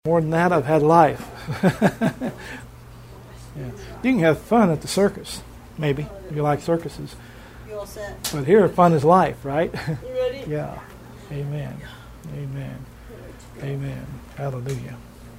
More than that, I've had life. Yeah. You can have fun at the circus, maybe, if you like circuses. You all set? But here, fun is life, right? You ready? Yeah. Amen. Amen. Amen. Hallelujah.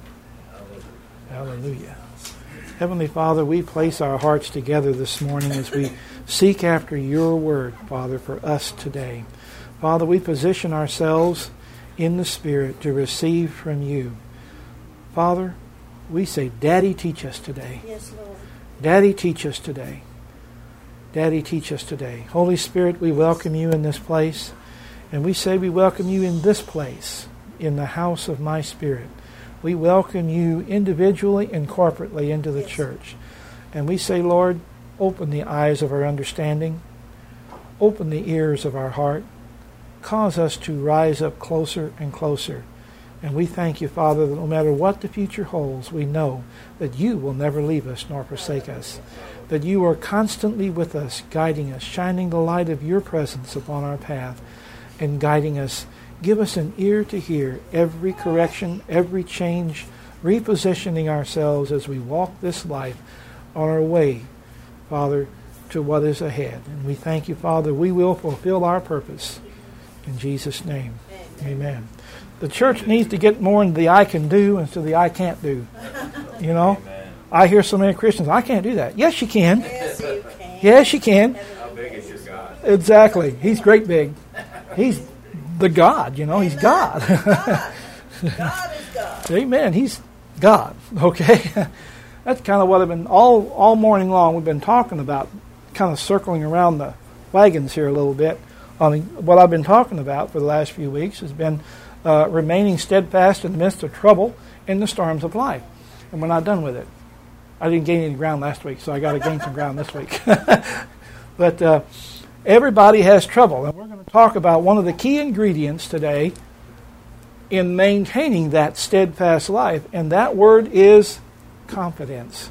Hallelujah. Heavenly Father, we place our hearts together this morning as we seek after your word, Father, for us today. Father, we position ourselves in the Spirit to receive from you. Father, we say, Daddy, teach us today. Yes, Lord. Daddy, teach us today. Daddy, teach us today. Holy Spirit, we welcome you in this place. And we say we welcome you in this place, in the house of my Spirit. We welcome you individually and corporately into the church. And we say, Lord, open the eyes of our understanding. Open the ears of our heart. Cause us to rise up closer and closer. And we thank you, Father, that no matter what the future holds, we know that you will never leave us nor forsake us. That you are constantly with us, guiding us, shining the light of your presence upon our path, and guiding us. Give us an ear to hear every correction, every change, repositioning ourselves as we walk this life on our way, Father, to what is ahead. And we thank you, Father, we will fulfill our purpose. In Jesus' name, amen. The church needs to get more into the I can do instead of the I can't do. You know? Amen. I hear so many Christians, I can't do that. Yes, you can. Yes, you can. Yes, you can. How big is your God? Exactly. He's great big. He's the God, you know. He's God. God is God. Amen. He's God. Okay? That's kind of what I've been, all morning long, we've been talking about, kind of circling around the wagons here a little bit. What I've been talking about for the last few weeks has been remaining steadfast in the midst of trouble in the storms of life. And we're not done with it. I didn't gain any ground last week, so I got to gain some ground this week. But everybody has trouble. And we're going to talk about one of the key ingredients today in maintaining that steadfast life. And that word is confidence.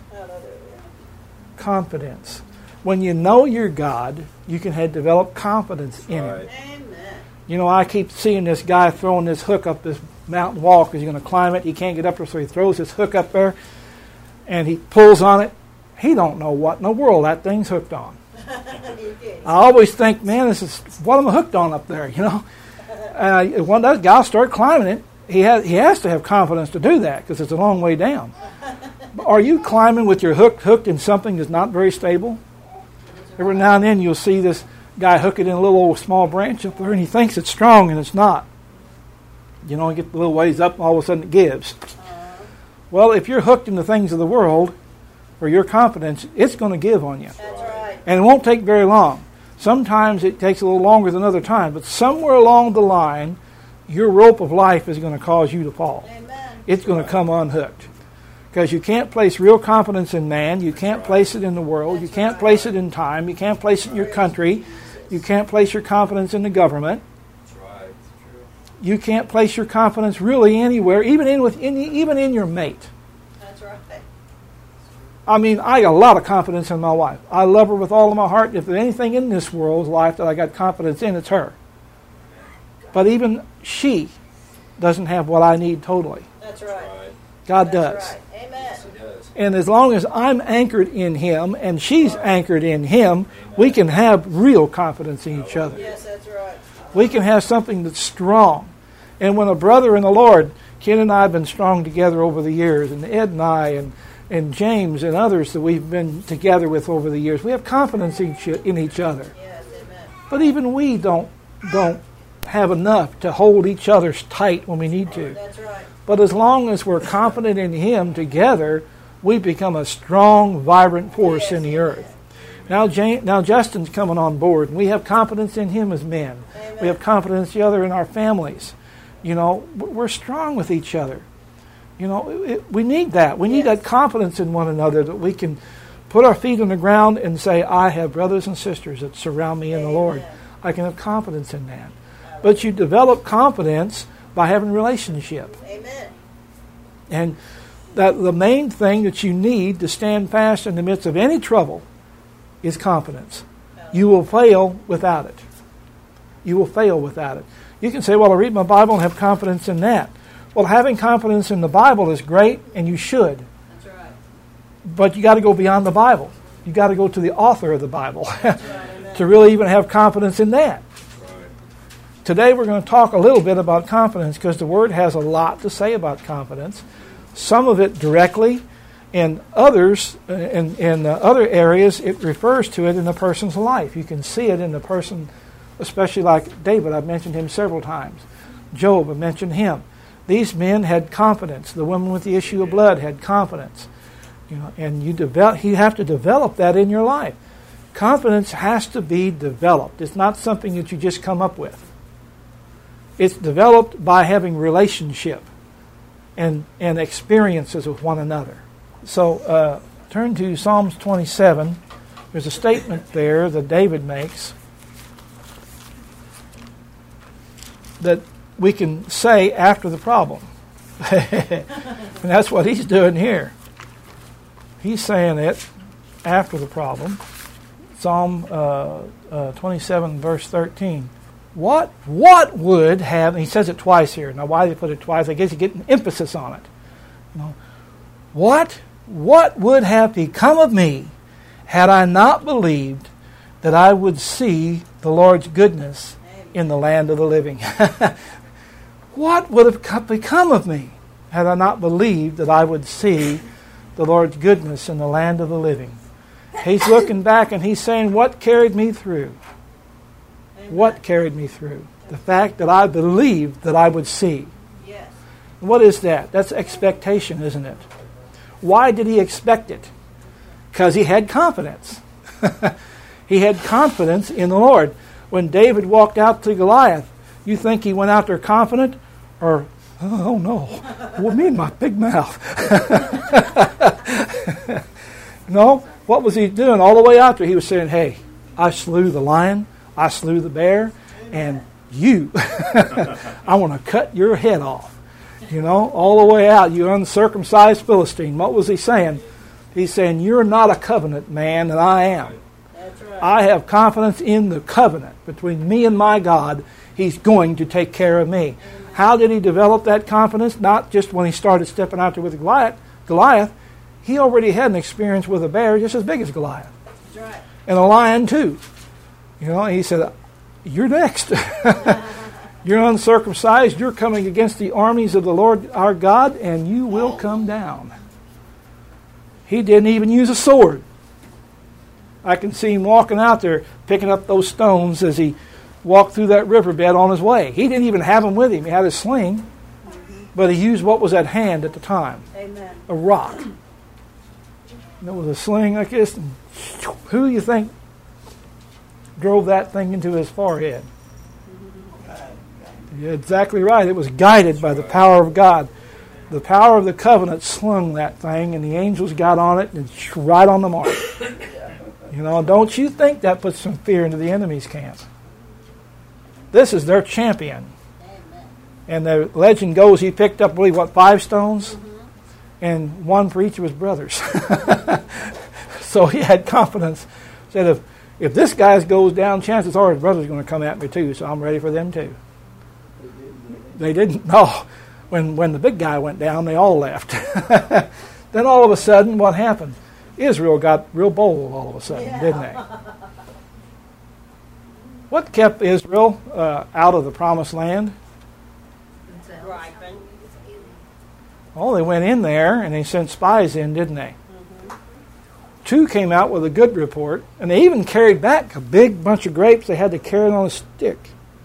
Confidence. When you know your God, you can develop confidence in Him. Amen. You know, I keep seeing this guy throwing this hook up this mountain wall because he's going to climb it. He can't get up there, so he throws his hook up there, and he pulls on it. He don't know what in the world that thing's hooked on. I always think, man, this is what am I hooked on up there, you know? When that guy starts climbing it, he has to have confidence to do that because it's a long way down. Are you climbing with your hook hooked in something that's not very stable? Every now and then you'll see this guy hook it in a little old small branch up there, and he thinks it's strong, and it's not. You know, you get a little ways up, and all of a sudden it gives. Well, if you're hooked in the things of the world, for your confidence, it's going to give on you. That's right. And it won't take very long. Sometimes it takes a little longer than other times, but somewhere along the line, your rope of life is going to cause you to fall. Amen. It's going to come unhooked. Because you can't place real confidence in man. You can't place it in the world. You can't place it in time. You can't place it in your country. You can't place your confidence in the government. You can't place your confidence really anywhere, even in your mate. That's right. I mean, I got a lot of confidence in my wife. I love her with all of my heart. If there's anything in this world's life that I got confidence in, it's her. But even she doesn't have what I need totally. That's right. God That's does. right. Amen. And as long as I'm anchored in Him and she's anchored in Him, we can have real confidence in each other. Yes, that's right. We can have something that's strong. And when a brother in the Lord, Ken and I have been strong together over the years, and Ed and I and James and others that we've been together with over the years, we have confidence in each other. Yes, amen. But even we don't have enough to hold each other tight when we need to. That's right. But as long as we're confident in Him together, we become a strong, vibrant force in the earth. Now Justin's coming on board, and we have confidence in him as men. Amen. We have confidence in each other in our families. You know, we're strong with each other. You know, we need that. We need that confidence in one another that we can put our feet on the ground and say, I have brothers and sisters that surround me in the Lord. I can have confidence in that. But you develop confidence by having relationship. Amen. And that the main thing that you need to stand fast in the midst of any trouble is confidence. You will fail without it. You will fail without it. You can say, well, I read my Bible and have confidence in that. Well, having confidence in the Bible is great, and you should. That's right. But you got to go beyond the Bible. You got to go to the author of the Bible That's right. to really even have confidence in that. Today we're going to talk a little bit about confidence because the Word has a lot to say about confidence. Some of it directly, and others, in other areas, it refers to it in a person's life. You can see it in the person, especially like David. I've mentioned him several times. Job, I mentioned him. These men had confidence. The woman with the issue of blood had confidence. And you have to develop that in your life. Confidence has to be developed. It's not something that you just come up with. It's developed by having relationship and experiences with one another. So turn to Psalms 27. There's a statement there that David makes that we can say after the problem. And that's what he's doing here. He's saying it after the problem. Psalm 27, verse 13. What would have, and he says it twice here. Now, why did he put it twice? I guess he's getting emphasis on it. What would have become of me had I not believed that I would see the Lord's goodness in the land of the living? What would have become of me had I not believed that I would see the Lord's goodness in the land of the living? He's looking back and he's saying, what carried me through? What carried me through? The fact that I believed that I would see. Yes. What is that? That's expectation, isn't it? Why did he expect it? Because he had confidence. He had confidence in the Lord. When David walked out to Goliath, you think he went out there confident? Or, oh no, well, me and my big mouth. No, what was he doing all the way out there? He was saying, hey, I slew the lion, I slew the bear, and you, I want to cut your head off. All the way out, you uncircumcised Philistine. What was he saying? He's saying, you're not a covenant man, and I am. That's right. I have confidence in the covenant between me and my God. He's going to take care of me. How did he develop that confidence? Not just when he started stepping out there with Goliath. He already had an experience with a bear just as big as Goliath. That's right. And a lion too. He said, you're next. You're uncircumcised. You're coming against the armies of the Lord our God, and you will come down. He didn't even use a sword. I can see him walking out there, picking up those stones as he walked through that riverbed on his way. He didn't even have them with him. He had his sling, but he used what was at hand at the time. Amen. A rock. And it was a sling like this. And who do you think drove that thing into his forehead? You're exactly right. It was guided by the power of God. The power of the covenant slung that thing, and the angels got on it, and it's right on the mark. Don't you think that puts some fear into the enemy's camp? This is their champion. Amen. And the legend goes he picked up, I believe, 5 stones? And one for each of his brothers. So he had confidence. Said, if this guy goes down, chances are his brother's going to come at me too, so I'm ready for them too. They didn't. No. When the big guy went down, they all left. Then all of a sudden, what happened? Israel got real bold all of a sudden, didn't they? What kept Israel out of the promised land? Ripen. Well, they went in there and they sent spies in, didn't they? 2 came out with a good report, and they even carried back a big bunch of grapes. They had to carry it on a stick.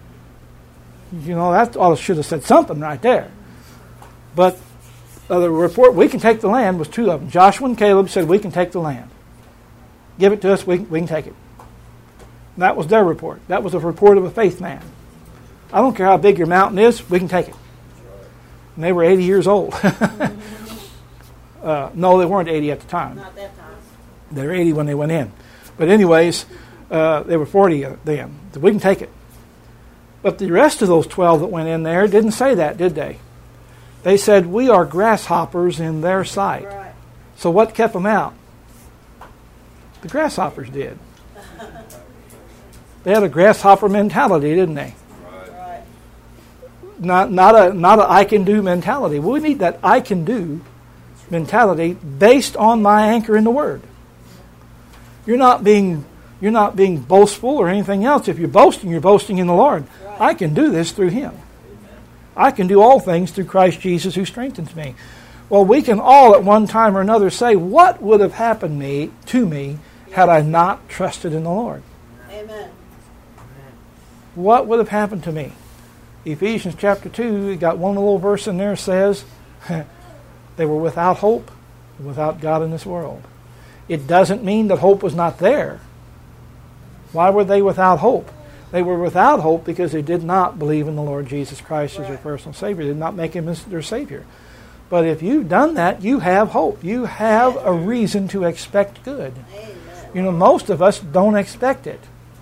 That ought to should have said something right there. But the report, we can take the land, was 2 of them. Joshua and Caleb said, we can take the land. Give it to us, we can take it. And that was their report. That was a report of a faith man. I don't care how big your mountain is, we can take it. And they were 80 years old. No, they weren't 80 at the time. Not that time. They were 80 when they went in. But anyways, they were 40 then. So we can take it. But the rest of those 12 that went in there didn't say that, did they? They said, we are grasshoppers in their sight. Right. So what kept them out? The grasshoppers did. They had a grasshopper mentality, didn't they? Right. not a I can do mentality. We need that I can do mentality based on my anchor in the Word. You're not being boastful or anything else. If you're boasting in the Lord. Right. I can do this through Him. I can do all things through Christ Jesus who strengthens me. Well, we can all at one time or another say, what would have happened to me had I not trusted in the Lord? Amen. What would have happened to me? Ephesians chapter 2, we got one little verse in there says, they were without hope, without God in this world. It doesn't mean that hope was not there. Why were they without hope? They were without hope because they did not believe in the Lord Jesus Christ as their personal Savior. They did not make Him as their Savior. But if you've done that, you have hope. You have a reason to expect good. Amen. Most of us don't expect it.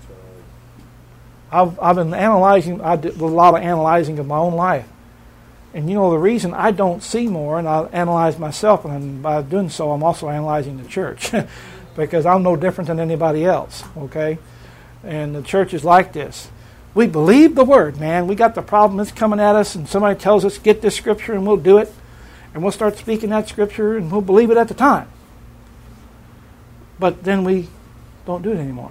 I've been analyzing, I did a lot of analyzing of my own life. And the reason I don't see more, and I analyze myself, and by doing so I'm also analyzing the church. Because I'm no different than anybody else, okay? And the church is like this. We believe the Word, man. We got the problem that's coming at us, and somebody tells us, get this Scripture, and we'll do it. And we'll start speaking that Scripture, and we'll believe it at the time. But then we don't do it anymore.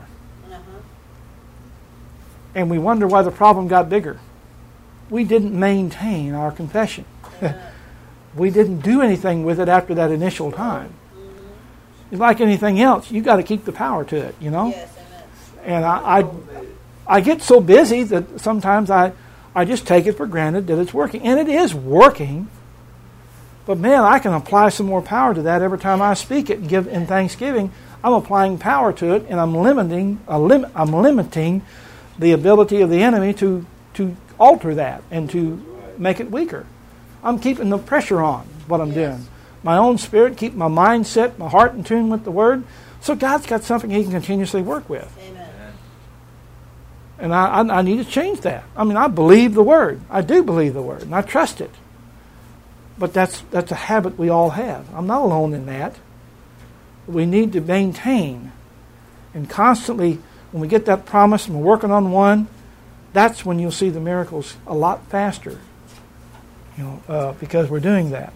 And we wonder why the problem got bigger. We didn't maintain our confession. We didn't do anything with it after that initial time. It's like anything else. You got to keep the power to it, Yes, And I get so busy that sometimes I just take it for granted that it's working. And it is working. But man, I can apply some more power to that every time I speak it and give in thanksgiving. I'm applying power to it, and I'm limiting the ability of the enemy to alter that and to make it weaker. I'm keeping the pressure on what I'm doing. My own spirit, keep my mindset, my heart in tune with the Word. So God's got something He can continuously work with. Amen. And I need to change that. I believe the Word. I do believe the Word, and I trust it. But that's a habit we all have. I'm not alone in that. We need to maintain and constantly, when we get that promise and we're working on one, that's when you'll see the miracles a lot faster, because we're doing that.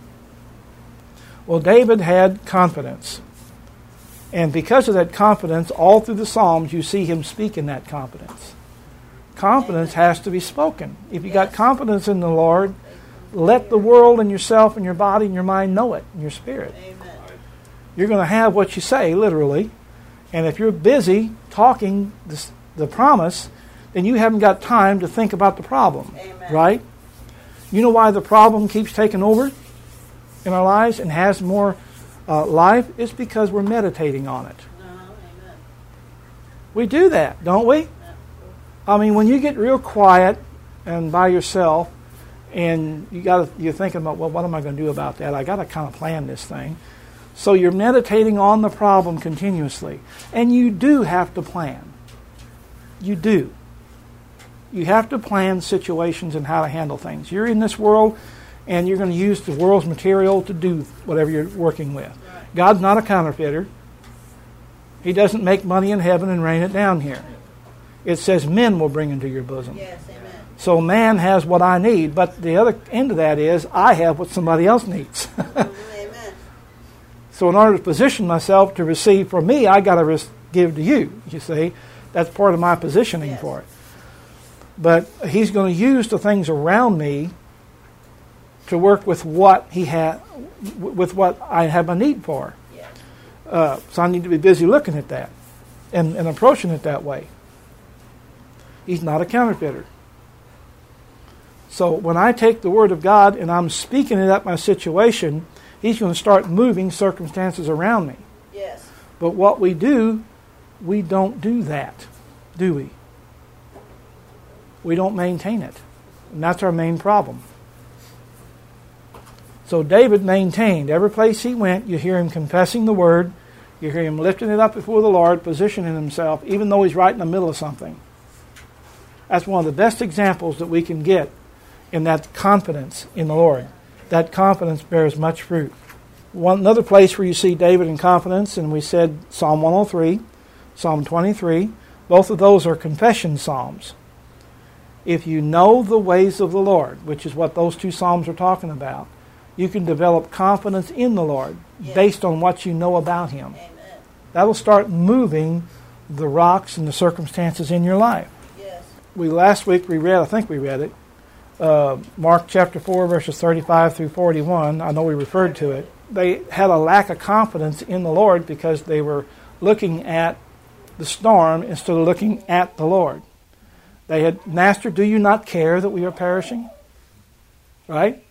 Well, David had confidence. And because of that confidence, all through the Psalms, you see him speak in that confidence. Confidence has to be spoken. If you got confidence in the Lord, let the world and yourself and your body and your mind know it, and your spirit. Amen. You're going to have what you say, literally. And if you're busy talking the promise, then you haven't got time to think about the problem. Amen. Right? You know why the problem keeps taking over in our lives and has more life? It's because we're meditating on it. Amen. We do that, don't we? When you get real quiet and by yourself, and you're thinking about, well, what am I going to do about that? I got to kind of plan this thing. So you're meditating on the problem continuously. And you do have to plan. You do. You have to plan situations and how to handle things. You're in this world, and you're going to use the world's material to do whatever you're working with. Right. God's not a counterfeiter. He doesn't make money in heaven and rain it down here. It says men will bring into your bosom. Yes, amen. So man has what I need, but the other end of that is I have what somebody else needs. Amen. So in order to position myself to receive from me, I got to give to you. You see, that's part of my positioning for it. But He's going to use the things around me to work with what with what I have a need for. Yes. So I need to be busy looking at that and approaching it that way. He's not a counterfeiter. So when I take the Word of God and I'm speaking it at my situation, He's going to start moving circumstances around me. Yes. But what we don't do that, do we? We don't maintain it. And that's our main problem. So David maintained. Every place he went, you hear him confessing the Word. You hear him lifting it up before the Lord, positioning himself, even though he's right in the middle of something. That's one of the best examples that we can get in that confidence in the Lord. That confidence bears much fruit. Another place where you see David in confidence, and we said Psalm 103, Psalm 23. Both of those are confession psalms. If you know the ways of the Lord, which is what those two Psalms are talking about, you can develop confidence in the Lord based on what you know about Him. Amen. That'll start moving the rocks and the circumstances in your life. Yes. Last week we read, I think we read it, Mark chapter 4, verses 35 through 41. I know we referred to it. They had a lack of confidence in the Lord because they were looking at the storm instead of looking at the Lord. They had, Master, do you not care that we are perishing? Right?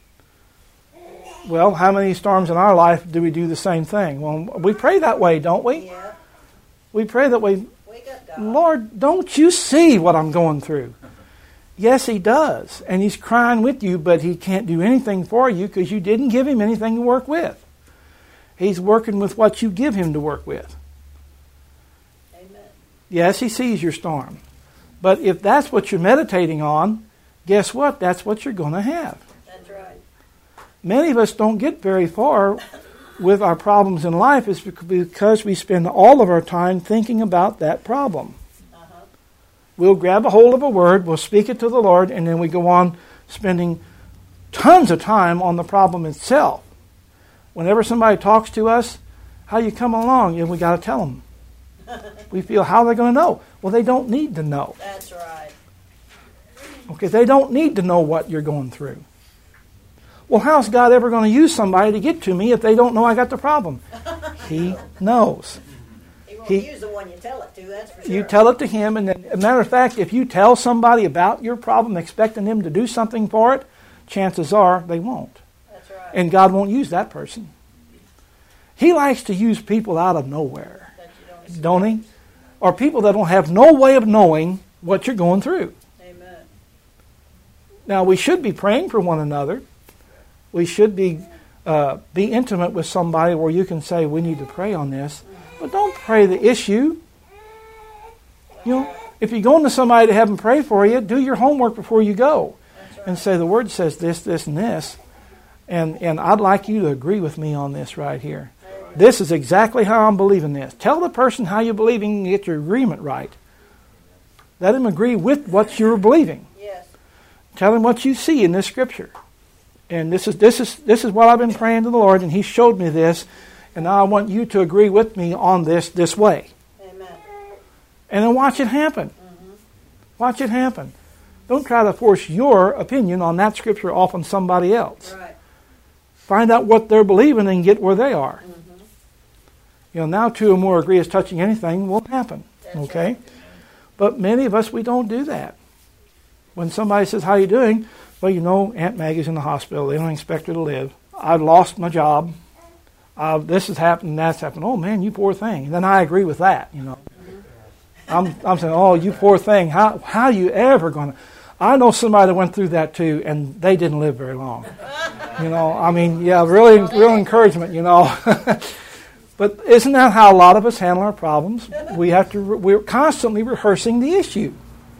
Well, how many storms in our life do we do the same thing? Well, we pray that way, don't we? Yeah. We pray that way. Wake up, God. Lord, don't you see what I'm going through? Yes, He does. And He's crying with you, but He can't do anything for you because you didn't give Him anything to work with. He's working with what you give Him to work with. Amen. Yes, He sees your storm. But if that's what you're meditating on, guess what? That's what you're going to have. That's right. Many of us don't get very far with our problems in life is because we spend all of our time thinking about that problem. Uh-huh. We'll grab a hold of a word, we'll speak it to the Lord, and then we go on spending tons of time on the problem itself. Whenever somebody talks to us, how you come along, and we got to tell them. We feel, how are they going to know? Well, they don't need to know. That's right. Okay, they don't need to know what you're going through. Well, how's God ever going to use somebody to get to me if they don't know I got the problem? He knows. He won't use the one you tell it to, that's for sure. You tell it to Him, and then, as a matter of fact, if you tell somebody about your problem expecting them to do something for it, chances are they won't. That's right. And God won't use that person. He likes to use people out of nowhere, That you don't expect. don't He? Or people that don't have no way of knowing what you're going through. Amen. Now, we should be praying for one another. We should be intimate with somebody where you can say, we need to pray on this. But don't pray the issue. You know, if you're going to somebody to have them pray for you, do your homework before you go. That's right. And say, the Word says this, this, and this. And I'd like you to agree with me on this right here. This is exactly how I'm believing this. Tell the person how you're believing and get your agreement right. Let him agree with what you're believing. Yes. Tell him what you see in this scripture. And this is what I've been praying to the Lord, and He showed me this, and now I want you to agree with me on this way. Amen. And then watch it happen. Mm-hmm. Watch it happen. Don't try to force your opinion on that scripture off on somebody else. Right. Find out what they're believing and get where they are. Mm-hmm. You know, now two or more agree as touching anything will happen. That's Okay? right. But many of us, we don't do that. When somebody says, how you doing? Well, you know, Aunt Maggie's in the hospital. They don't expect her to live. I've lost my job. This has happened and that's happened. Oh, man, you poor thing. And then I agree with that, you know. I'm saying, oh, you poor thing. How are you ever going to... I know somebody that went through that too, and they didn't live very long. You know, I mean, yeah, really, real encouragement, you know. But isn't that how a lot of us handle our problems? We're constantly rehearsing the issue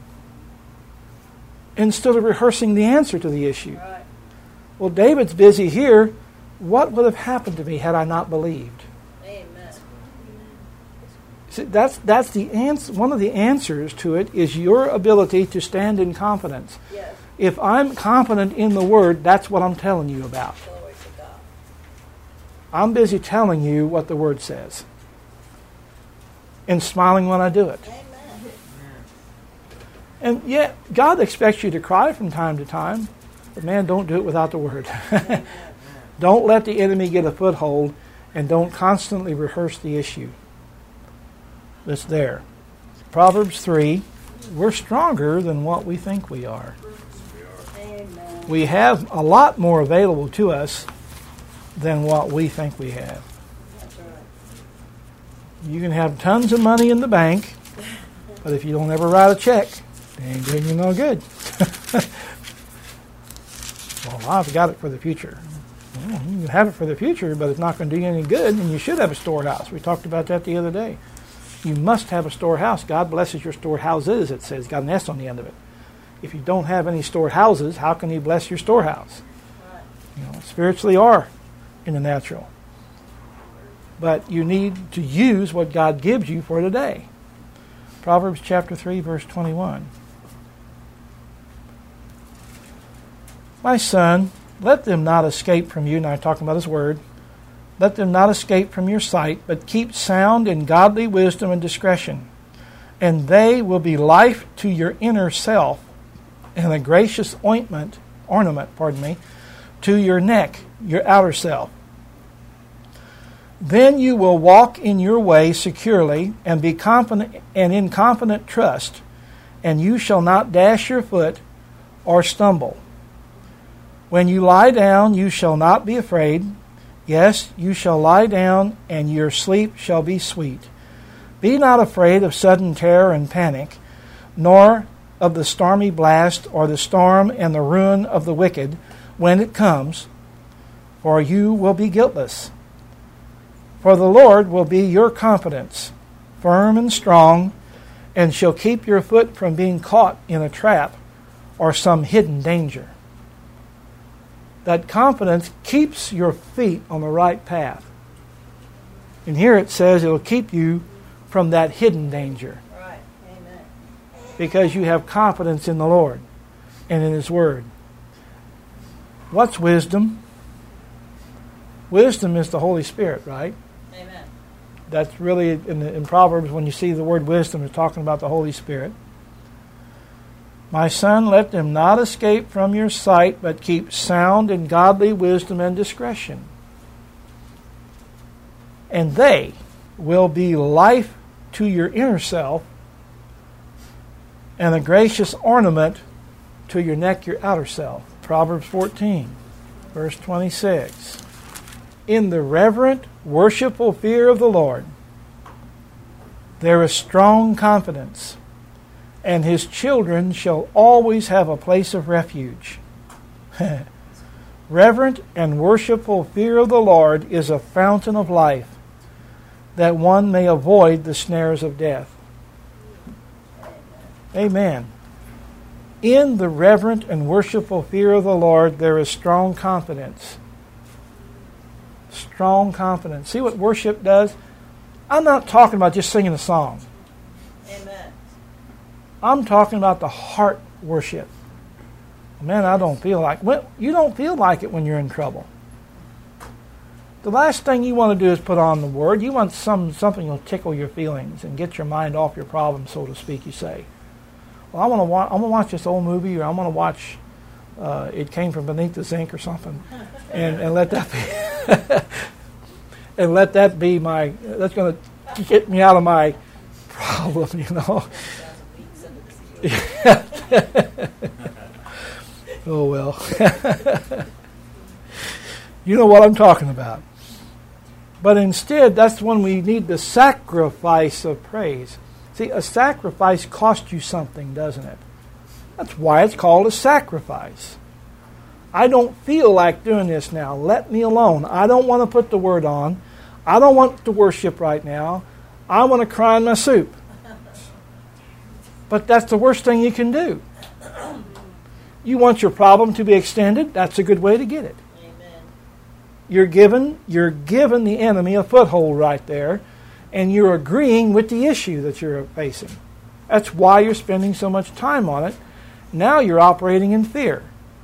instead of rehearsing the answer to the issue. Right. Well, David's busy here. What would have happened to me had I not believed? Amen. See, that's the answer. One of the answers to it is your ability to stand in confidence. Yes. If I'm confident in the Word, that's what I'm telling you about. Glory to God. I'm busy telling you what the Word says and smiling when I do it. Amen. And yet, God expects you to cry from time to time, but man, don't do it without the Word. Don't let the enemy get a foothold, and don't constantly rehearse the issue that's there. Proverbs 3, we're stronger than what we think we are. Amen. We have a lot more available to us than what we think we have. That's right. You can have tons of money in the bank, but if you don't ever write a check, it ain't doing you no good. Well, I've got it for the future. Well, you can have it for the future, but it's not going to do you any good, and you should have a storehouse. We talked about that the other day. You must have a storehouse. God blesses your storehouses, it says. Got an S on the end of it. If you don't have any storehouses, how can He bless your storehouse? Right. You know, spiritually or in the natural. But you need to use what God gives you for today. Proverbs chapter 3, verse 21. My son, let them not escape from you. Now I'm talking about his word. Let them not escape from your sight, but keep sound in godly wisdom and discretion. And they will be life to your inner self, and a gracious ornament, to your neck, your outer self. Then you will walk in your way securely, and be confident and in confident trust, and you shall not dash your foot or stumble. When you lie down, you shall not be afraid. Yes, you shall lie down, and your sleep shall be sweet. Be not afraid of sudden terror and panic, nor of the stormy blast or the storm and the ruin of the wicked when it comes, for you will be guiltless. For the Lord will be your confidence, firm and strong, and shall keep your foot from being caught in a trap or some hidden danger. That confidence keeps your feet on the right path. And here it says it'll keep you from that hidden danger. Right. Amen. Because you have confidence in the Lord and in His Word. What's wisdom? Wisdom is the Holy Spirit, right? Amen. That's really, in Proverbs, when you see the word wisdom, it's talking about the Holy Spirit. My son, let them not escape from your sight, but keep sound in godly wisdom and discretion. And they will be life to your inner self, and a gracious ornament to your neck, your outer self. Proverbs 14, verse 26. In the reverent, worshipful fear of the Lord, there is strong confidence, and His children shall always have a place of refuge. Reverent and worshipful fear of the Lord is a fountain of life, that one may avoid the snares of death. Amen. In the reverent and worshipful fear of the Lord, there is strong confidence. Strong confidence. See what worship does? I'm not talking about just singing a song. Amen. I'm talking about the heart worship. Man, I don't feel like... Well, you don't feel like it when you're in trouble. The last thing you want to do is put on the Word. You want something that will tickle your feelings and get your mind off your problems, so to speak, you say. Well, I'm going to watch this old movie, or I'm going to watch It Came From Beneath the Zinc or something, and let that be... and let that be my... That's going to get me out of my problem, you know. Oh, well. You know what I'm talking about. But instead, that's when we need the sacrifice of praise. See, a sacrifice costs you something, doesn't it? That's why it's called a sacrifice. I don't feel like doing this now. Let me alone. I don't want to put the Word on. I don't want to worship right now. I want to cry in my soup. But that's the worst thing you can do. You want your problem to be extended? That's a good way to get it. Amen. You're giving the enemy a foothold right there, and you're agreeing with the issue that you're facing. That's why you're spending so much time on it. Now you're operating in fear,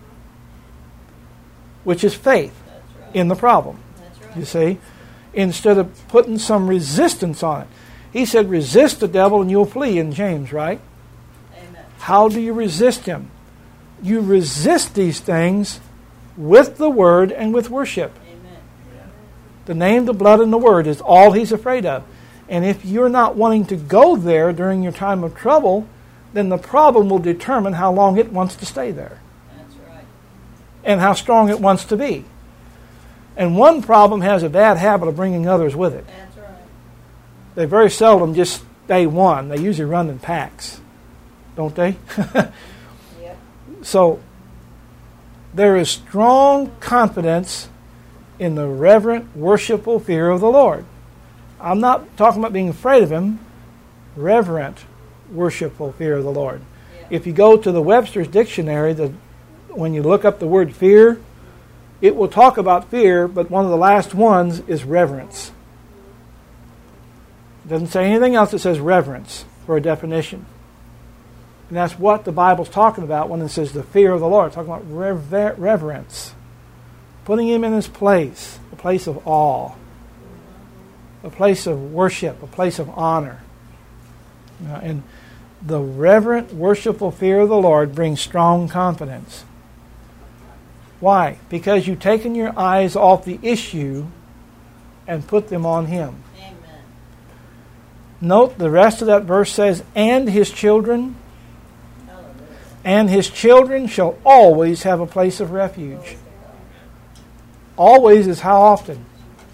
which is faith in the problem. That's right. You see? Instead of putting some resistance on it. He said, resist the devil and you'll flee in James, right? Amen. How do you resist him? You resist these things with the Word and with worship. Amen. The name, the blood, and the Word is all he's afraid of. And if you're not wanting to go there during your time of trouble, then the problem will determine how long it wants to stay there. That's right. And how strong it wants to be. And one problem has a bad habit of bringing others with it. That's right. They very seldom just stay one. They usually run in packs, don't they? Yep. So there is strong confidence in the reverent, worshipful fear of the Lord. I'm not talking about being afraid of Him. Reverent, worshipful fear of the Lord. Yeah. If you go to the Webster's Dictionary, when you look up the word fear, it will talk about fear, but one of the last ones is reverence. It doesn't say anything else. It says reverence for a definition. And that's what the Bible's talking about when it says the fear of the Lord. It's talking about reverence. Putting Him in His place, a place of awe, a place of worship, a place of honor. And the reverent, worshipful fear of the Lord brings strong confidence. Why? Because you've taken your eyes off the issue and put them on Him. Amen. Note the rest of that verse says, and His children, Hallelujah. and His children shall always have a place of refuge. Always is how often?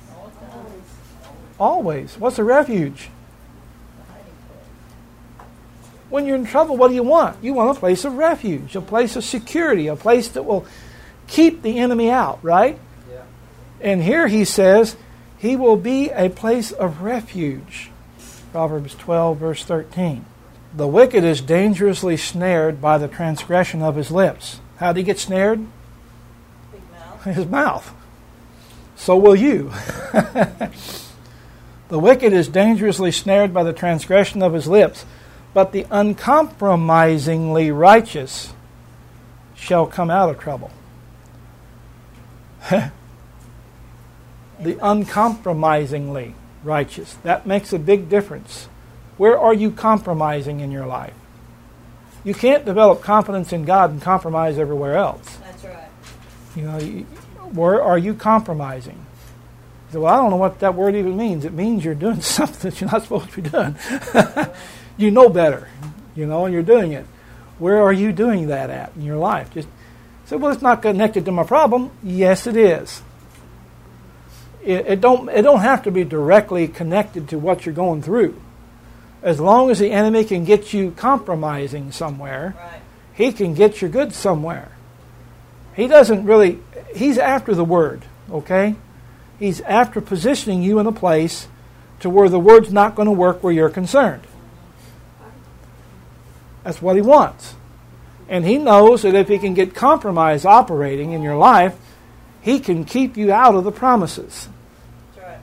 Always. What's a refuge? When you're in trouble, what do you want? You want a place of refuge, a place of security, a place that will keep the enemy out, right? Yeah. And here he says, He will be a place of refuge. Proverbs 12, verse 13. The wicked is dangerously snared by the transgression of his lips. How did he get snared? Big mouth. His mouth. So will you. The wicked is dangerously snared by the transgression of his lips, but the uncompromisingly righteous shall come out of trouble. The uncompromisingly righteous. That makes a big difference. Where are you compromising in your life? You can't develop confidence in God and compromise everywhere else. That's right. You know, where are you compromising? You say, well, I don't know what that word even means. It means you're doing something that you're not supposed to be doing. You know better, you know, and you're doing it. Where are you doing that at in your life? Just say, well, it's not connected to my problem. Yes, it is. It don't have to be directly connected to what you're going through. As long as the enemy can get you compromising somewhere, Right. he can get your goods somewhere. He doesn't really, he's after the word, okay? He's after positioning you in a place to where the word's not going to work where you're concerned. That's what he wants. And he knows that if he can get compromise operating in your life, he can keep you out of the promises. That's right.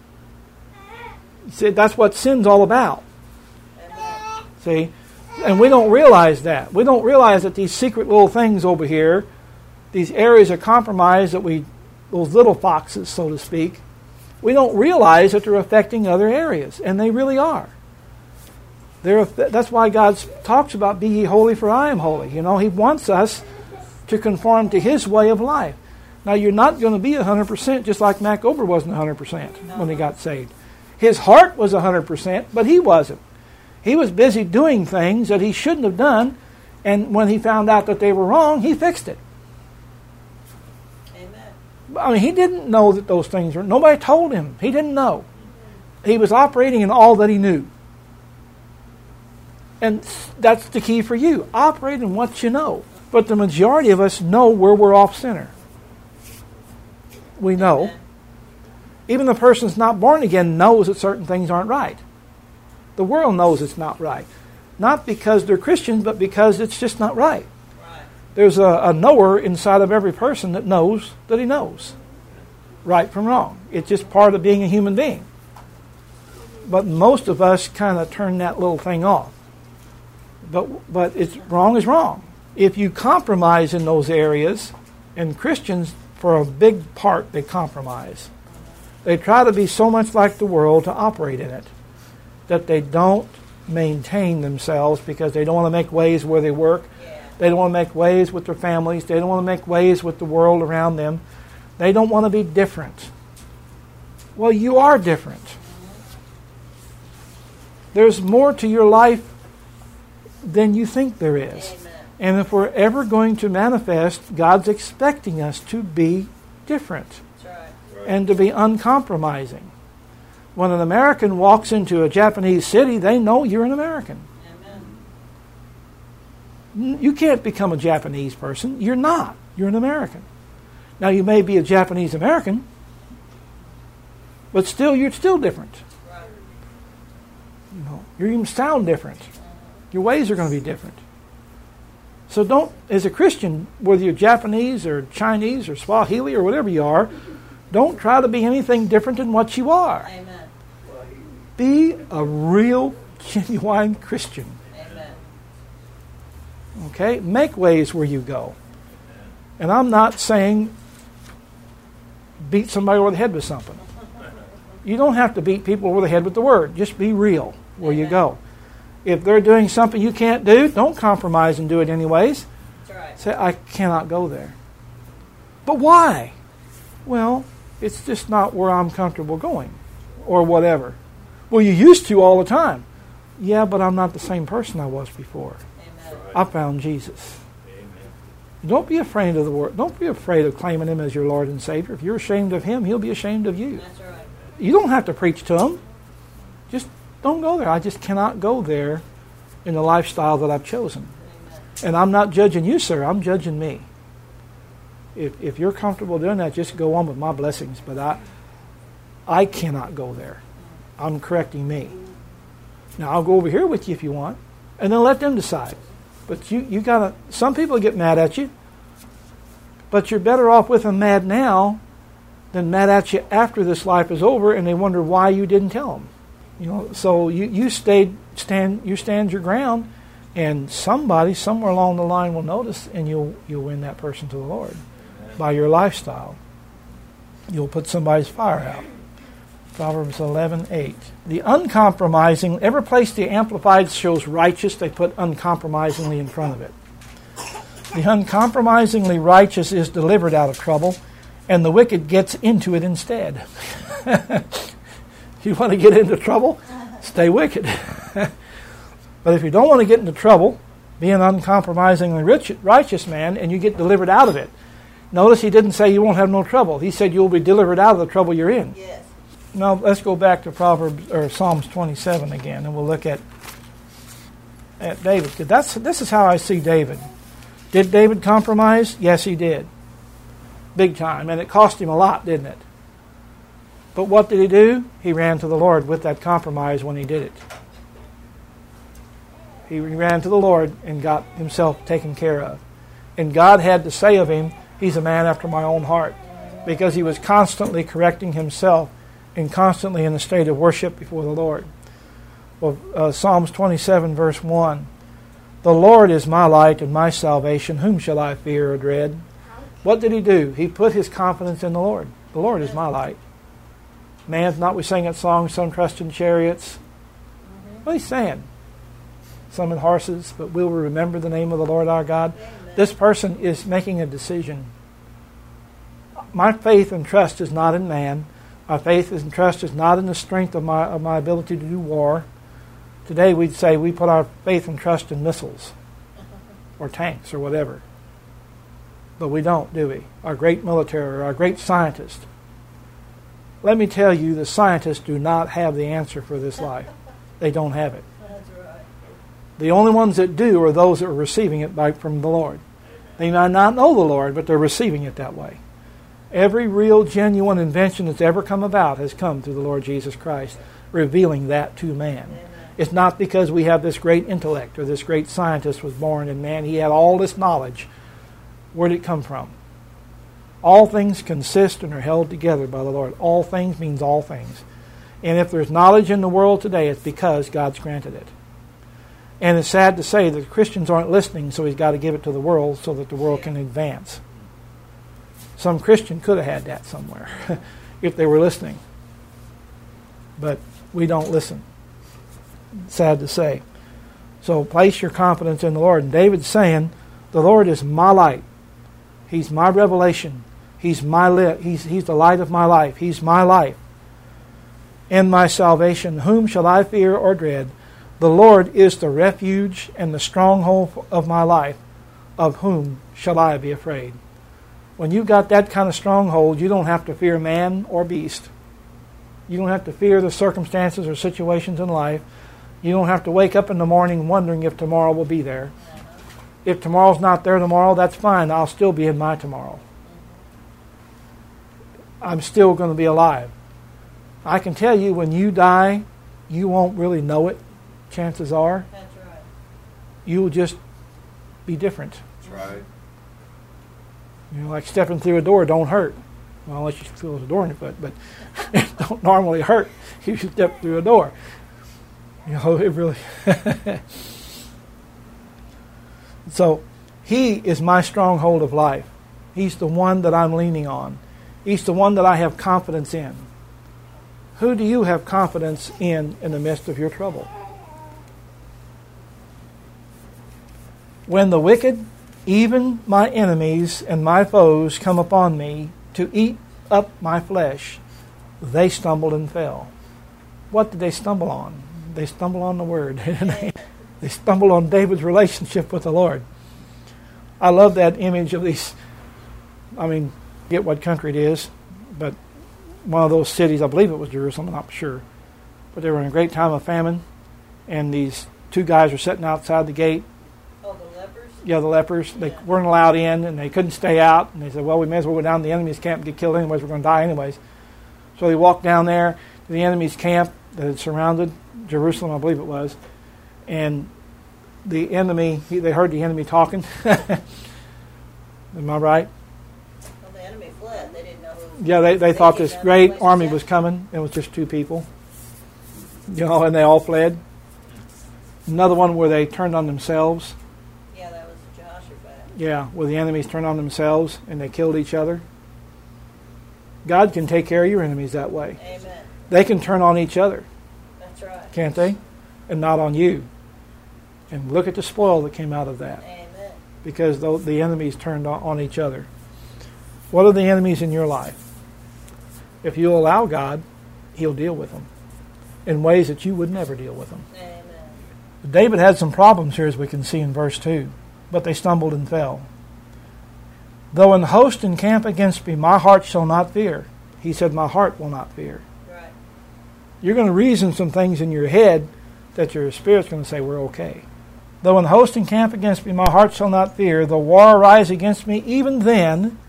See, that's what sin's all about. Amen. See? And we don't realize that. We don't realize that these secret little things over here, these areas of compromise that those little foxes, so to speak, we don't realize that they're affecting other areas. And they really are. That's why God talks about, be ye holy for I am holy. You know, He wants us to conform to His way of life. Now, you're not going to be 100% just like Mac Ober wasn't 100% when he got saved. His heart was 100%, but he wasn't. He was busy doing things that he shouldn't have done, and when he found out that they were wrong, he fixed it. Amen. I mean, he didn't know that those things were... Nobody told him. He didn't know. He was operating in all that he knew. And that's the key for you. Operate in what you know. But the majority of us know where we're off center. We know. Amen. Even the person that's not born again knows that certain things aren't right. The world knows it's not right. Not because they're Christians, but because it's just not right. Right. There's a knower inside of every person that knows that he knows right from wrong. It's just part of being a human being. But most of us kind of turn that little thing off. But it's wrong is wrong. If you compromise in those areas, and Christians, for a big part, they compromise. They try to be so much like the world to operate in it that they don't maintain themselves because they don't want to make waves where they work. Yeah. They don't want to make waves with their families. They don't want to make waves with the world around them. They don't want to be different. Well, you are different. There's more to your life than you think there is. Amen. And if we're ever going to manifest, God's expecting us to be different That's right. and to be uncompromising. When an American walks into a Japanese city, they know you're an American. Amen. You can't become a Japanese person. You're not. You're an American. Now, you may be a Japanese American, but still, you're still different. Right. You know, you're going to sound different. Your ways are going to be different. So don't, as a Christian, whether you're Japanese or Chinese or Swahili or whatever you are, don't try to be anything different than what you are. Amen. Be a real, genuine Christian. Amen. Okay? Make ways where you go. And I'm not saying beat somebody over the head with something. You don't have to beat people over the head with the word. Just be real where you go. If they're doing something you can't do, don't compromise and do it anyways. That's right. Say, I cannot go there. But why? Well, it's just not where I'm comfortable going, or whatever. Well, you used to all the time. Yeah, but I'm not the same person I was before. Amen. I found Jesus. Don't be afraid of the word. Don't be afraid of claiming Him as your Lord and Savior. If you're ashamed of Him, He'll be ashamed of you. That's right. You don't have to preach to Him. Just don't go there. I just cannot go there in the lifestyle that I've chosen. Amen. And I'm not judging you, sir. I'm judging me. If you're comfortable doing that, just go on with my blessings. But I cannot go there. I'm correcting me. Now, I'll go over here with you if you want, and then let them decide. But you gotta. Some people get mad at you, but you're better off with them mad now than mad at you after this life is over, and they wonder why you didn't tell them. You know, so you stand your ground, and somebody somewhere along the line will notice, and you'll win that person to the Lord by your lifestyle. You'll put somebody's fire out. Proverbs 11:8. The uncompromising, every place the Amplified shows righteous, they put uncompromisingly in front of it. The uncompromisingly righteous is delivered out of trouble, and the wicked gets into it instead. You want to get into trouble? Stay wicked. But if you don't want to get into trouble, be an uncompromisingly righteous man, and you get delivered out of it. Notice he didn't say you won't have no trouble. He said you'll be delivered out of the trouble you're in. Yes. Now let's go back to Psalms 27 again, and we'll look at David. This is how I see David. Did David compromise? Yes, he did. Big time, and it cost him a lot, didn't it? But what did he do? He ran to the Lord with that compromise when he did it. He ran to the Lord and got himself taken care of. And God had to say of him, he's a man after my own heart, because he was constantly correcting himself and constantly in a state of worship before the Lord. Well, Psalms 27, verse 1. The Lord is my light and my salvation. Whom shall I fear or dread? What did he do? He put his confidence in the Lord. The Lord is my light. Man's not, we sang that song, some trust in chariots. What he's saying? Some in horses, but we will remember the name of the Lord our God. Amen. This person is making a decision. My faith and trust is not in man. My faith and trust is not in the strength of my ability to do war. Today we'd say we put our faith and trust in missiles or tanks or whatever. But we don't, do we? Our great military or our great scientists. Let me tell you, the scientists do not have the answer for this life. They don't have it. That's right. The only ones that do are those that are receiving it from the Lord. They might not know the Lord, but they're receiving it that way. Every real, genuine invention that's ever come about has come through the Lord Jesus Christ, revealing that to man. Amen. It's not because we have this great intellect or this great scientist was born in man. He had all this knowledge. Where did it come from? All things consist and are held together by the Lord. All things means all things. And if there's knowledge in the world today, it's because God's granted it. And it's sad to say that Christians aren't listening, so he's got to give it to the world so that the world can advance. Some Christian could have had that somewhere if they were listening. But we don't listen. Sad to say. So place your confidence in the Lord. And David's saying, the Lord is my light. He's my revelation. He's He's the light of my life. He's my life and my salvation. Whom shall I fear or dread? The Lord is the refuge and the stronghold of my life. Of whom shall I be afraid? When you've got that kind of stronghold, you don't have to fear man or beast. You don't have to fear the circumstances or situations in life. You don't have to wake up in the morning wondering if tomorrow will be there. If tomorrow's not there tomorrow, that's fine. I'll still be in my tomorrow. I'm still going to be alive. I can tell you, when you die, you won't really know it. Chances are. That's right. You'll just be different. That's right. You know, like stepping through a door don't hurt. Well, unless you feel the door in your foot, but it don't normally hurt if you step through a door. You know, it really... So He is my stronghold of life. He's the one that I'm leaning on. He's the one that I have confidence in. Who do you have confidence in the midst of your trouble? When the wicked, even my enemies and my foes, come upon me to eat up my flesh, they stumbled and fell. What did they stumble on? They stumbled on the Word. They stumbled on David's relationship with the Lord. I love that image of these, I mean, forget what country it is, but one of those cities, I believe it was Jerusalem, I'm not sure. But they were in a great time of famine, and these two guys were sitting outside the gate. Oh, the lepers? Yeah, the lepers. They weren't allowed in, and they couldn't stay out. And they said, well, we may as well go down to the enemy's camp and get killed anyways. We're going to die anyways. So they walked down there to the enemy's camp that had surrounded Jerusalem, I believe it was. And the enemy, they heard the enemy talking. Am I right? Well, the enemy fled. They didn't know who. Yeah, they thought this great army was coming. It was just two people. You know, and they all fled. Another one where they turned on themselves. Yeah, that was Jehoshaphat. Yeah, where the enemies turned on themselves and they killed each other. God can take care of your enemies that way. Amen. They can turn on each other. That's right. Can't they? And not on you. And look at the spoil that came out of that. Amen. Because the enemies turned on each other. What are the enemies in your life? If you allow God, He'll deal with them in ways that you would never deal with them. Amen. David had some problems here, as we can see in verse 2. But they stumbled and fell. Though an host encamp against me, my heart shall not fear. He said, my heart will not fear. Right. You're going to reason some things in your head that your spirit's going to say, we're okay. Though an host encamp against me, my heart shall not fear. Though war arise against me, even then,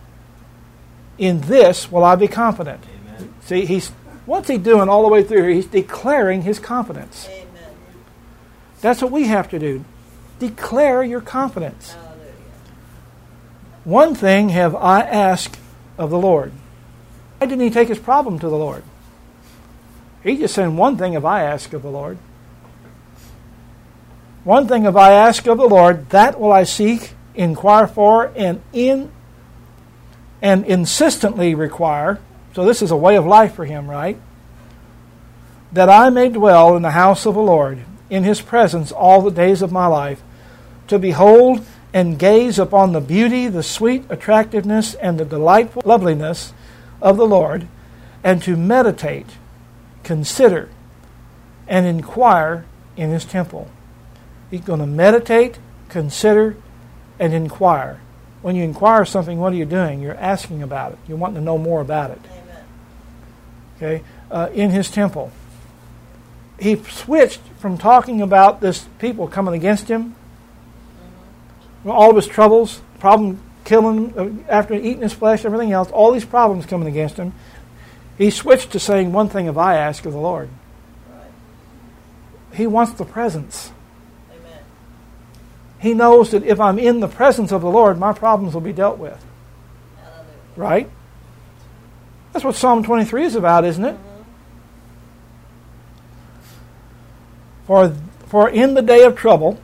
in this will I be confident. Amen. See, what's he doing all the way through here? He's declaring his confidence. Amen. That's what we have to do. Declare your confidence. Hallelujah. One thing have I asked of the Lord. Why didn't he take his problem to the Lord? He just said, one thing have I asked of the Lord. One thing have I asked of the Lord, that will I seek, inquire for, and insistently require. So this is a way of life for him, right? That I may dwell in the house of the Lord, in His presence all the days of my life, to behold and gaze upon the beauty, the sweet attractiveness, and the delightful loveliness of the Lord, and to meditate, consider, and inquire in His temple. He's going to meditate, consider, and inquire. When you inquire something, what are you doing? You're asking about it. You're wanting to know more about it. Amen. Okay, in His temple. He switched from talking about this people coming against him, all of his troubles, problem killing him after eating his flesh, everything else, all these problems coming against him. He switched to saying, one thing have I asked of the Lord. Right. He wants the presence. Amen. He knows that if I'm in the presence of the Lord, my problems will be dealt with. Hallelujah. Right? That's what Psalm 23 is about, isn't it? For in the day of trouble,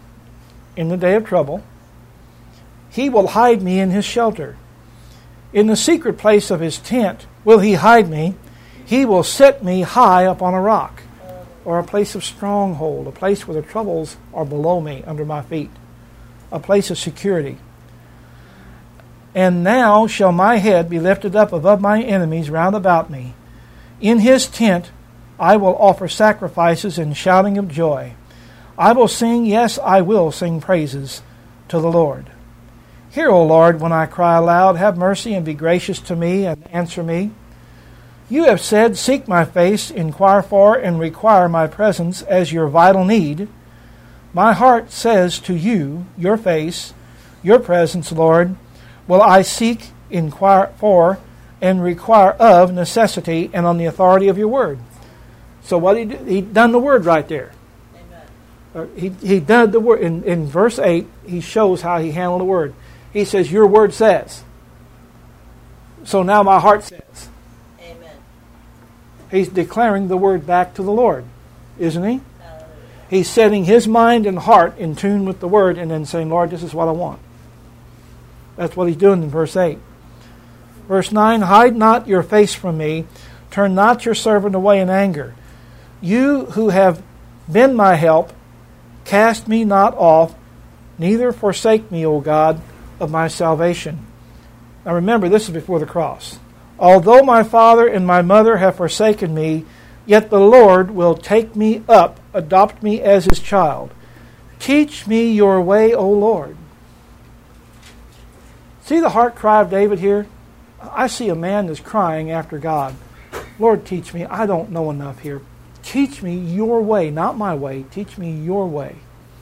He will hide me in His shelter. In the secret place of His tent will He hide me. He will set me high upon a rock, or a place of stronghold, a place where the troubles are below me, under my feet, a place of security. And now shall my head be lifted up above my enemies round about me. In His tent I will offer sacrifices and shouting of joy. I will sing, yes, I will sing praises to the Lord. Hear, O Lord, when I cry aloud, have mercy and be gracious to me and answer me. You have said, seek my face, inquire for and require my presence as your vital need. My heart says to you, your face, your presence, Lord, will I seek, inquire for, and require of necessity and on the authority of your word. So what he done the word right there. Amen. He done the word. In verse 8, he shows how he handled the word. He says, your word says. So now my heart says. Amen. He's declaring the word back to the Lord, isn't he? Hallelujah. He's setting his mind and heart in tune with the Word and then saying, Lord, this is what I want. That's what he's doing in verse 8. Verse 9, hide not your face from me. Turn not your servant away in anger. You who have been my help, cast me not off, neither forsake me, O God, of my salvation. Now remember, this is before the cross. Although my father and my mother have forsaken me, yet the Lord will take me up, adopt me as his child. Teach me your way, O Lord. See the heart cry of David here? I see a man that's crying after God. Lord, teach me. I don't know enough here. Teach me your way, not my way. Teach me your way.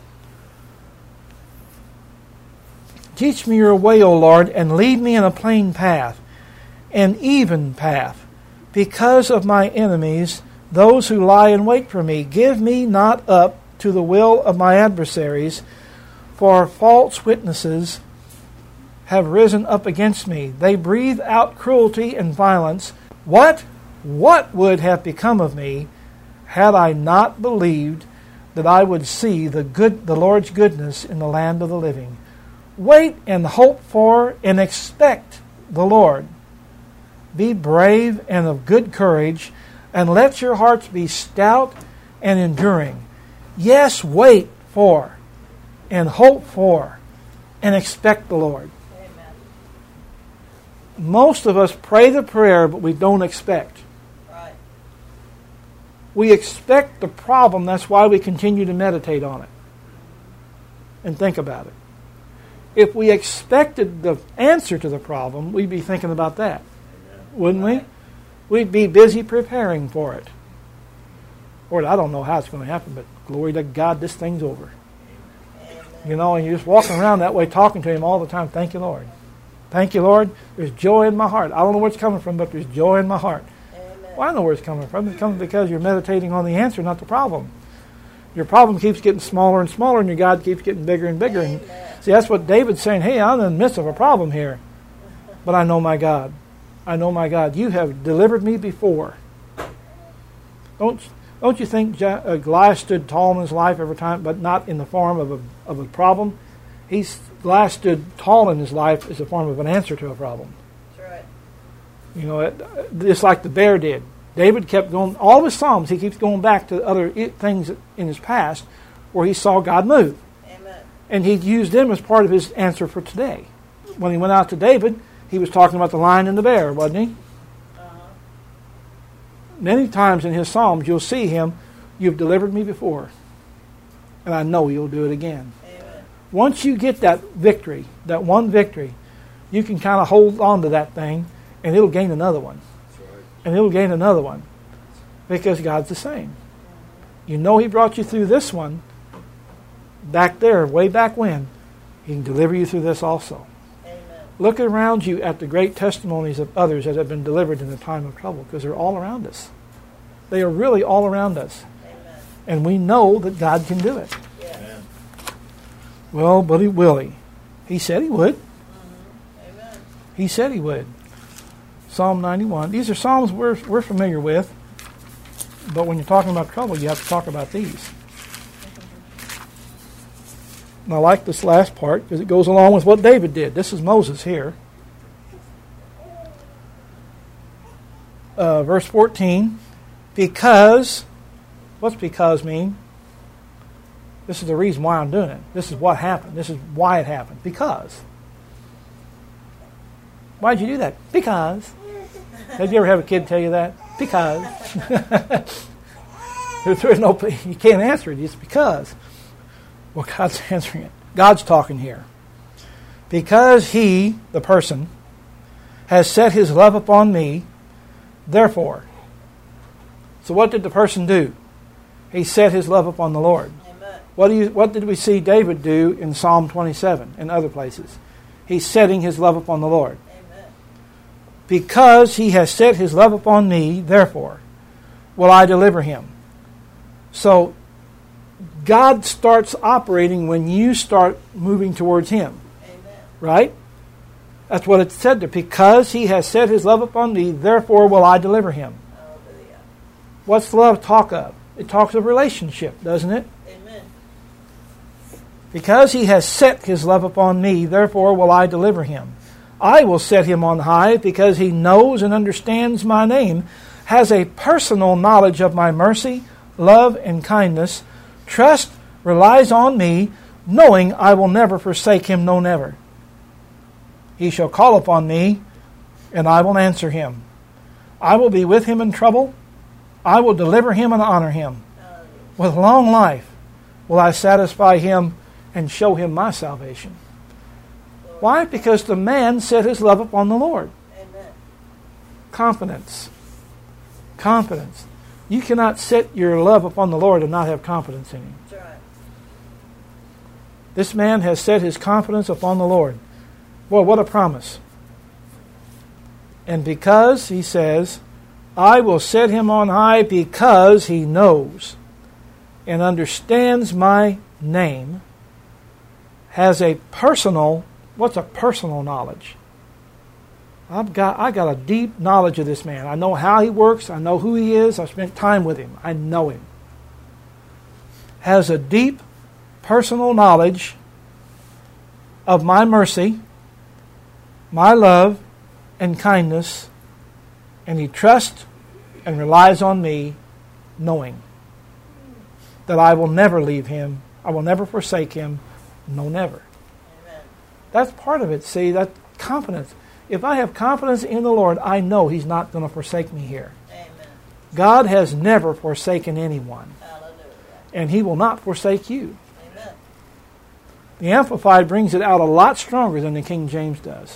Teach me your way, O Lord, and lead me in a plain path, an even path, because of my enemies, those who lie in wait for me. Give me not up to the will of my adversaries, for false witnesses have risen up against me. They breathe out cruelty and violence. What would have become of me had I not believed that I would see the Lord's goodness in the land of the living? Wait and hope for and expect the Lord. Be brave and of good courage, and let your hearts be stout and enduring. Yes, wait for and hope for and expect the Lord. Amen. Most of us pray the prayer, but we don't expect. Right. We expect the problem. That's why we continue to meditate on it and think about it. If we expected the answer to the problem, we'd be thinking about that, wouldn't we? We'd be busy preparing for it. Lord, I don't know how it's going to happen, but glory to God, this thing's over. Amen. You know, and you're just walking around that way talking to Him all the time. Thank you, Lord. Thank you, Lord. There's joy in my heart. I don't know where it's coming from, but there's joy in my heart. Amen. Well, I know where it's coming from. It's coming because you're meditating on the answer, not the problem. Your problem keeps getting smaller and smaller, and your God keeps getting bigger and bigger. And see, that's what David's saying. Hey, I'm in the midst of a problem here, but I know my God. I know my God. You have delivered me before. Don't you think Goliath stood tall in his life every time, but not in the form of a problem? Goliath stood tall in his life as a form of an answer to a problem. That's right. You know, just like the bear did. David kept going, all of his Psalms, he keeps going back to other things in his past where he saw God move. Amen. And he used them as part of his answer for today. When he went out to David, he was talking about the lion and the bear, wasn't he? Uh-huh. Many times in his Psalms, you'll see him, you've delivered me before, and I know you'll do it again. Amen. Once you get that victory, that one victory, you can kind of hold on to that thing, and it'll gain another one. And it'll gain another one, because God's the same. You know He brought you through this one back there, way back when. He can deliver you through this also. Amen. Look around you at the great testimonies of others that have been delivered in the time of trouble, because they're all around us. They are really all around us. Amen. And we know that God can do it. Yes. Well, but will He? He said He would. Mm-hmm. Amen. He said He would. Psalm 91. These are Psalms we're familiar with, but when you're talking about trouble, you have to talk about these. And I like this last part because it goes along with what David did. This is Moses here. Verse 14. Because, what's because mean? This is the reason why I'm doing it. This is what happened. This is why it happened. Because. Why'd you do that? Because. Have you ever had a kid tell you that? Because. There's no, you can't answer it. It's because. Well, God's answering it. God's talking here. Because He, the person, has set His love upon me, therefore. So what did the person do? He set his love upon the Lord. Amen. What did we see David do in Psalm 27 and other places? He's setting his love upon the Lord. Amen. Because He has set His love upon me, therefore will I deliver him. So God starts operating when you start moving towards Him. Amen. Right? That's what it said there. Because He has set His love upon me, therefore will I deliver him. Hallelujah. What's love talk of? It talks of relationship, doesn't it? Amen. Because he has set his love upon me, therefore will I deliver him. I will set him on high because he knows and understands my name, has a personal knowledge of my mercy, love, and kindness, trust, relies on me, knowing I will never forsake him, no never. He shall call upon me, and I will answer him. I will be with him in trouble. I will deliver him and honor him. With long life will I satisfy him and show him my salvation. Why? Because the man set his love upon the Lord. Amen. Confidence. Confidence. You cannot set your love upon the Lord and not have confidence in him. That's right. This man has set his confidence upon the Lord. Boy, what a promise. And because, he says, I will set him on high because he knows and understands my name, has a personal, what's a personal knowledge? I got a deep knowledge of this man. I know how he works. I know who he is. I've spent time with him. I know him. Has a deep personal knowledge of my mercy, my love, and kindness, and he trusts and relies on me, knowing that I will never leave him, I will never forsake him, no never. Amen. That's part of it. See, that confidence. If I have confidence in the Lord, I know he's not going to forsake me here. Amen. God has never forsaken anyone, Hallelujah. and he will not forsake you. Amen. The Amplified brings it out a lot stronger than the King James does.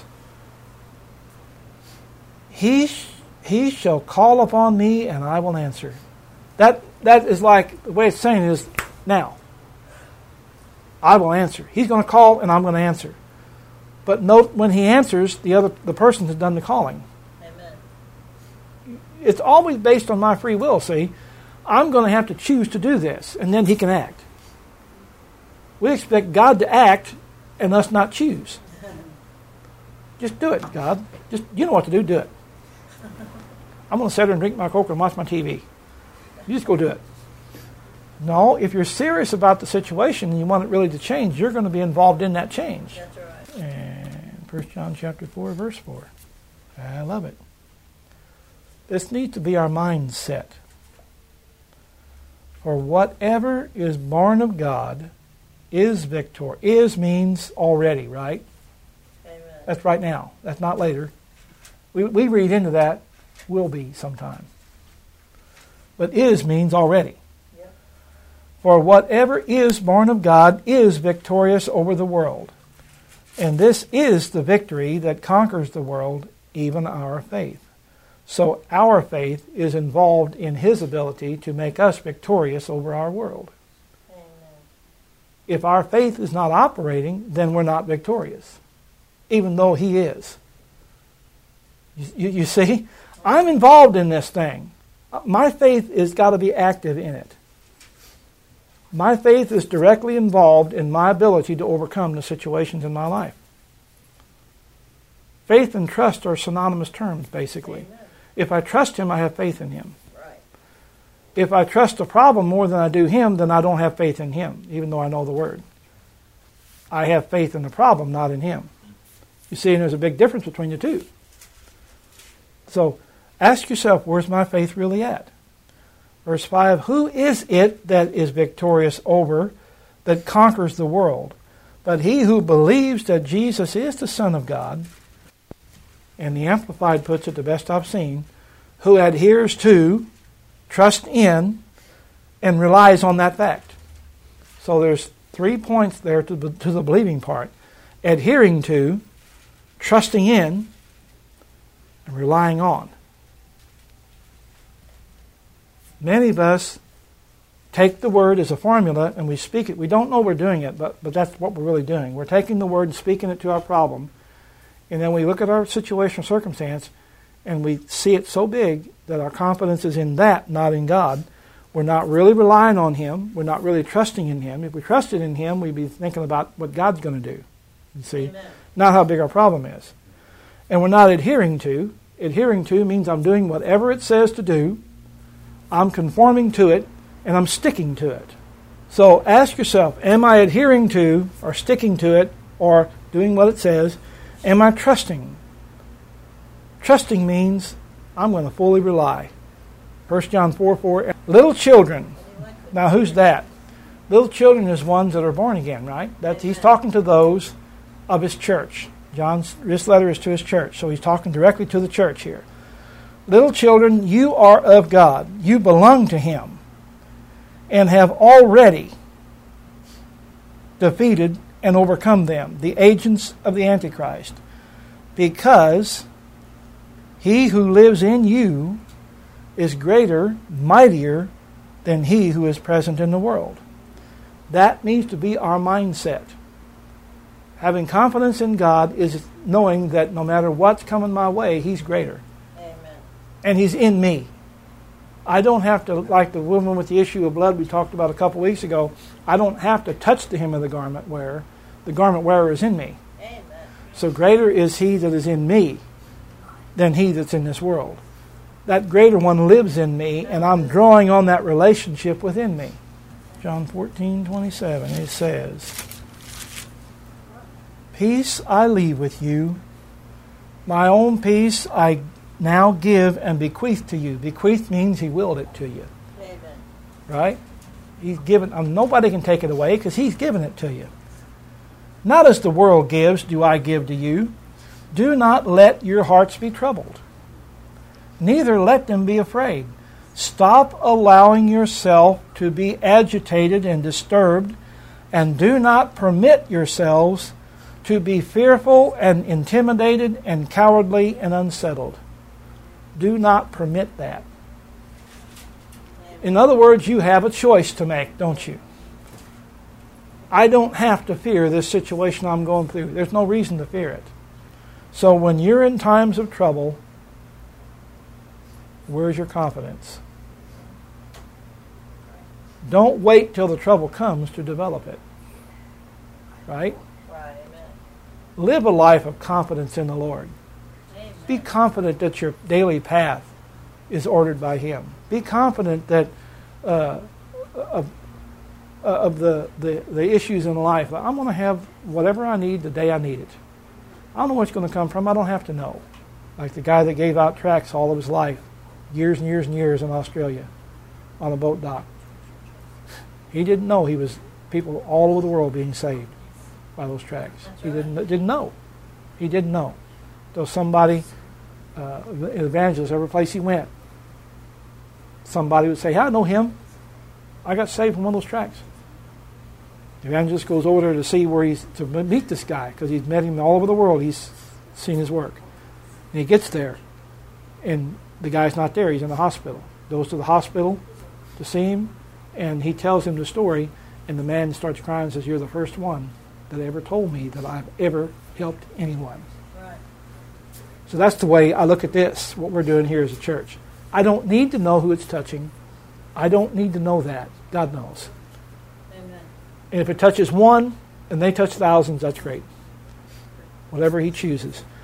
He shall call upon me, and I will answer. That is like, the way it's saying is, now. I will answer. He's going to call, and I'm going to answer. But note, when he answers, the person has done the calling. Amen. It's always based on my free will, see. I'm going to have to choose to do this, and then he can act. We expect God to act and us not choose. Just do it, God. Just, you know what to do, do it. I'm going to sit here and drink my Coke and watch my TV. You just go do it. No, if you're serious about the situation and you want it really to change, you're going to be involved in that change. That's right. And 1 John chapter 4, verse 4. I love it. This needs to be our mindset. For whatever is born of God is victor. Is means already, right? Amen. That's right now. That's not later. We read into that, will be sometime. But is means already. Yep. For whatever is born of God is victorious over the world. And this is the victory that conquers the world, even our faith. So our faith is involved in his ability to make us victorious over our world. Amen. If our faith is not operating, then we're not victorious, even though he is. You see? I'm involved in this thing. My faith has got to be active in it. My faith is directly involved in my ability to overcome the situations in my life. Faith and trust are synonymous terms, basically. Amen. If I trust him, I have faith in him. Right. If I trust the problem more than I do him, then I don't have faith in him, even though I know the word. I have faith in the problem, not in him. You see, and there's a big difference between the two. So, ask yourself, where's my faith really at? Verse 5, who is it that is victorious over, that conquers the world? But he who believes that Jesus is the Son of God, and the Amplified puts it the best I've seen, who adheres to, trusts in, and relies on that fact. So there's 3 points there to the believing part. Adhering to, trusting in, and relying on. Many of us take the word as a formula and we speak it. We don't know we're doing it, but that's what we're really doing. We're taking the word and speaking it to our problem, and then we look at our situation or circumstance and we see it so big that our confidence is in that, not in God. We're not really relying on him. We're not really trusting in him. If we trusted in him, we'd be thinking about what God's going to do. You see? Amen. Not how big our problem is. And we're not adhering to. Adhering to means I'm doing whatever it says to do. I'm conforming to it, and I'm sticking to it. So ask yourself, am I adhering to or sticking to it or doing what it says? Am I trusting? Trusting means I'm going to fully rely. 1 John 4:4. Little children. Now who's that? Little children is ones that are born again, right? He's talking to those of his church. This letter is to his church, so he's talking directly to the church here. Little children, you are of God. You belong to him and have already defeated and overcome them, the agents of the Antichrist, because he who lives in you is greater, mightier than he who is present in the world. That needs to be our mindset. Having confidence in God is knowing that no matter what's coming my way, he's greater. Amen. And he's in me. I don't have to, like the woman with the issue of blood we talked about a couple weeks ago, I don't have to touch the hem of the garment wearer. The garment wearer is in me. Amen. So greater is he that is in me than he that's in this world. That greater one lives in me, and I'm drawing on that relationship within me. John 14:27, it says, peace I leave with you, my own peace I now give and bequeath to you. Bequeath means he willed it to you. Amen. Right? He's given. Nobody can take it away because he's given it to you. Not as the world gives, do I give to you. Do not let your hearts be troubled. Neither let them be afraid. Stop allowing yourself to be agitated and disturbed, and do not permit yourselves to be fearful and intimidated and cowardly and unsettled. Do not permit that. In other words, you have a choice to make, don't you? I don't have to fear this situation I'm going through. There's no reason to fear it. So when you're in times of trouble, where's your confidence? Don't wait till the trouble comes to develop it. Right? Right. Amen. Live a life of confidence in the Lord. Amen. Be confident that your daily path is ordered by him. Be confident that of the issues in life. I'm going to have whatever I need the day I need it. I don't know where it's going to come from. I don't have to know. Like the guy that gave out tracts all of his life, years and years and years in Australia on a boat dock. He didn't know he was people all over the world being saved by those tracts. He didn't know. He didn't know. So somebody, an evangelist, every place he went, somebody would say, hey, I know him. I got saved from one of those tracts. The evangelist goes over there to see where he's to meet this guy because he's met him all over the world. He's seen his work. And he gets there, and the guy's not there. He's in the hospital. Goes to the hospital to see him, and he tells him the story, and the man starts crying and says, you're the first one that ever told me that I've ever helped anyone. Right. So that's the way I look at this, what we're doing here as a church. I don't need to know who it's touching. I don't need to know that. God knows. Amen. And if it touches one and they touch thousands, that's great. Whatever he chooses.